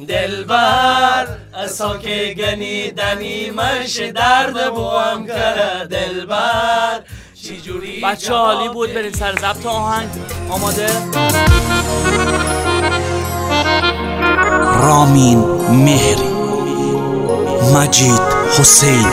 دلبر اسا که گنیدنی مش درد بوام کرد دلبر چی جوری بچه عالی بود. برید سر ضبط آهنگ. آماده؟ رامین مهری، مجید حسین.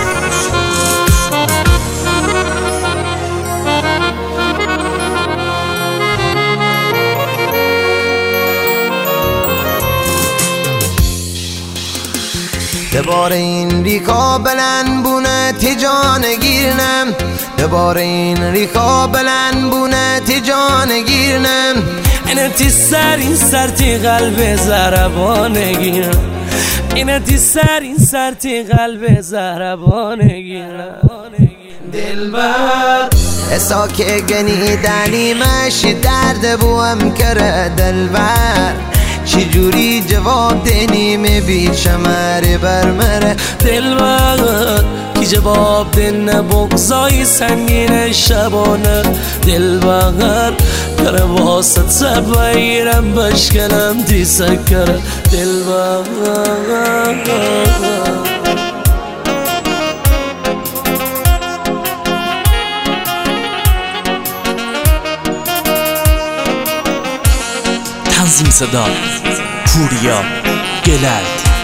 دبار این ریکا بلند بونه تجان گیرنم، دبار این ریکا بلند بونه تجان گیرنم. اینه تی سر این سر تی قلب زربانگیرم، اینه تی سر این سر تی قلب زربانگیرم. دلبر اسا که گنیدنی مش درد بوام کرد دلبر چی جوری جواب دینیم بی شمر برمره دلبر کی جواب دینه بغضای سنگین شبانه دلبر کره واسط سبایرم بشکنم تی سکره دلبر تنظیم صدا پوریا گلد.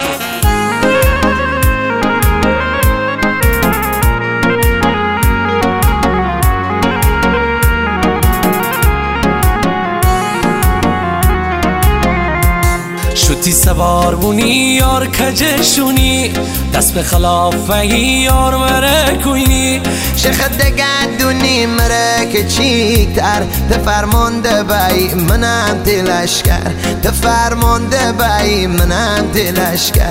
شدی سوار بونی یار کجشونی دست به خلافه یار مره کوینی شخد دگدونی مره که چیکتر تفرمانده بای منم تلشکر تفرمانده بای منم تلشکر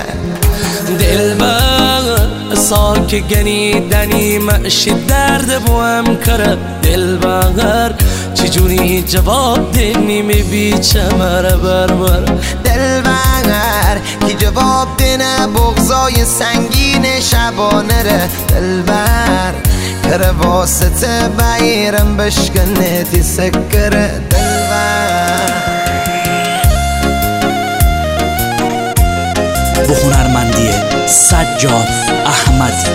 دلبر ساک گنیدنی مش درد بوام کرد دلبر چجوری جواب دینی بی چمره برمر دلبر کی جواب دینه بغضای سنگین شبانه ره دلبر کره واسطه بایرم بشکنه تی سکره دلبر. و هنرمندی سجاد احمدی.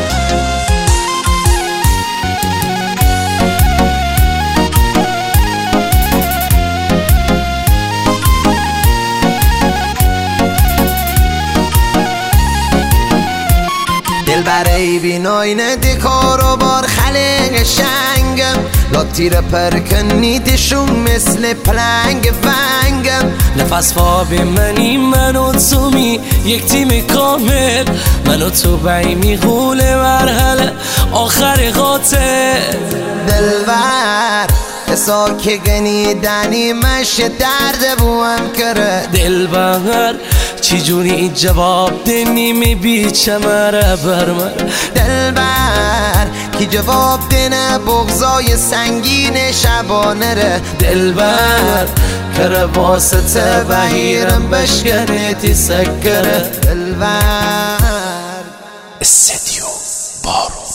برای بیناینه دیکار و بار خلق شنگم لاتیر پرکنیدشون مثل پلنگ فنگم نفس فابی منی منو تومی یک تیم کامل منو تو بی میغول مرحله آخر قاتل دلبر اسا که گنیدنی مش درد بوام کرد دلبر چی جوری جواب دینی بی چمره برمر دلبر کی جواب دینه بغضای سنگین شبانه ره دلبر کره واسطه بهیرم بشکنه تی سکره دلبر. استدیو بارو.